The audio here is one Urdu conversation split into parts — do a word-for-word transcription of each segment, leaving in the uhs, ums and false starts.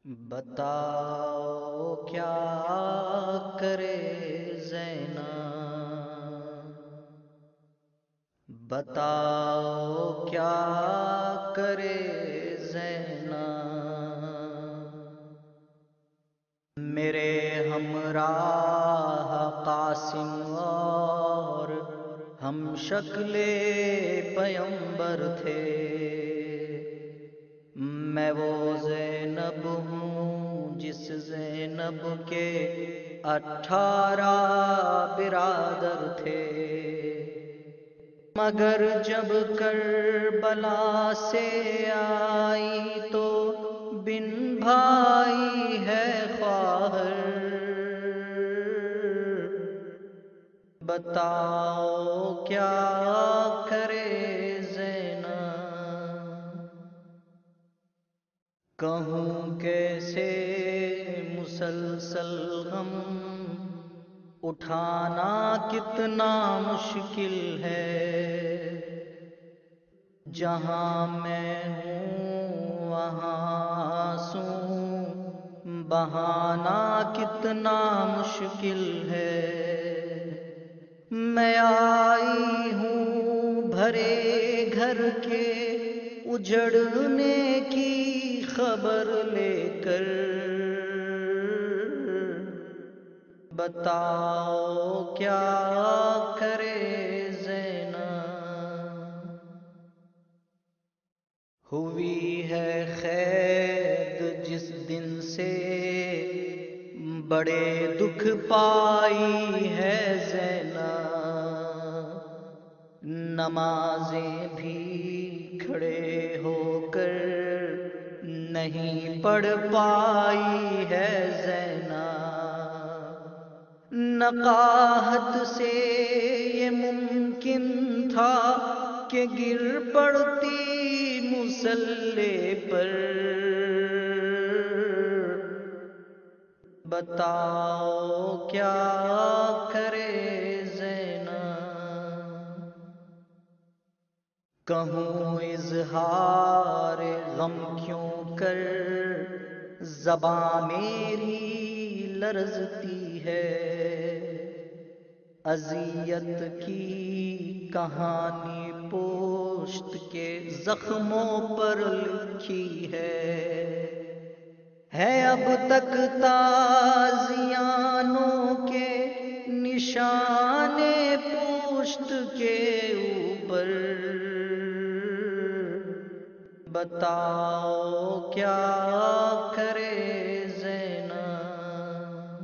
بتاؤ کیا کرے زینب، بتاؤ کیا کرے زینب، میرے ہمراہ قاسم اور ہم شکل پیمبر تھے، میں وہ زینب ہوں جس زینب کے اٹھارہ برادر تھے، مگر جب کربلا سے آئی تو بن بھائی ہے خواہر، بتاؤ کیا کرے کہوں کیسے مسلسل غم اٹھانا کتنا مشکل ہے، جہاں میں ہوں وہاں آنسوں بہانا کتنا مشکل ہے، میں آئی ہوں بھرے گھر کے اجڑنے کی خبر لے کر، بتاؤ کیا کرے زینب، ہوئی ہے قید جس دن سے بڑے دکھ پائی ہے زینب، نمازیں بھی کھڑے ہو کر نہیں پڑھ پائی ہے زینب، نقاہت سے یہ ممکن تھا کہ گر پڑتی مصلی پر، بتاؤ کیا کرے کہوں اظہار غم کیوں کر زباں میری لرزتی ہے، اذیت کی کہانی پوشت کے زخموں پر لکھی ہے، ہے اب تک تازیانوں کے نشان پوشت کے اوپر، بتاؤ کیا کرے زینب،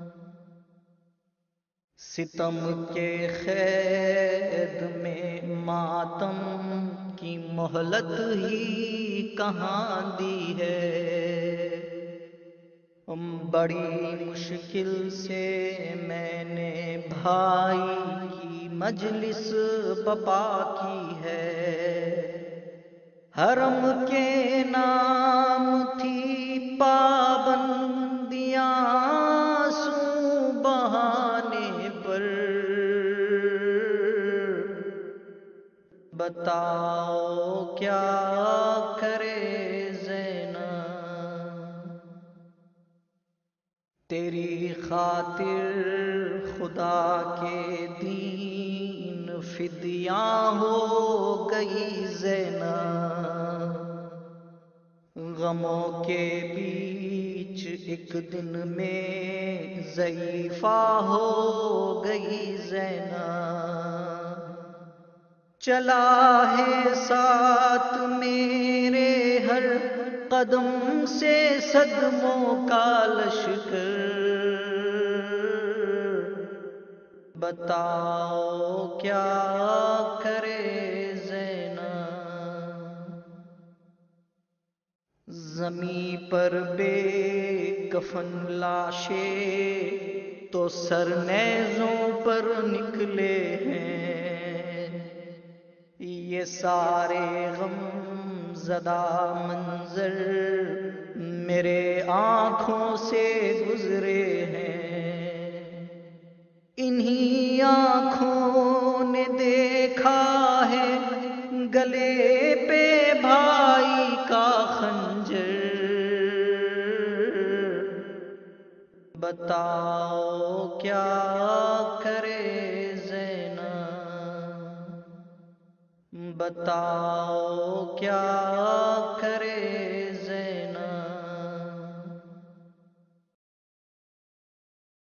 ستم کے قید میں ماتم کی مہلت ہی کہاں دی ہے، بڑی مشکل سے میں نے بھائی کی مجلس بپا کی ہے، حرم کے نام تھی پابندیاں آنسو بہانے پر، بتاؤ کیا کرے تیری خاطر خدا کے دین فدیاں ہو گئی زینب، غموں کے بیچ ایک دن میں ضعیفہ ہو گئی زینب، چلا ہے ساتھ میرے ہر قدم سے صدموں کا لشکر، بتاؤ کیا کرے زینب، زمیں پر بے کفن لاشیں تو سر نیزوں پر نکلے ہیں، یہ سارے غم زدہ منظر میرے آنکھوں سے گزرے ہیں، انہی آنکھوں نے دیکھا ہے گلے پہ بھائی کا خنجر، بتاؤ کیا کرے زینب، بتاؤ کیا کرے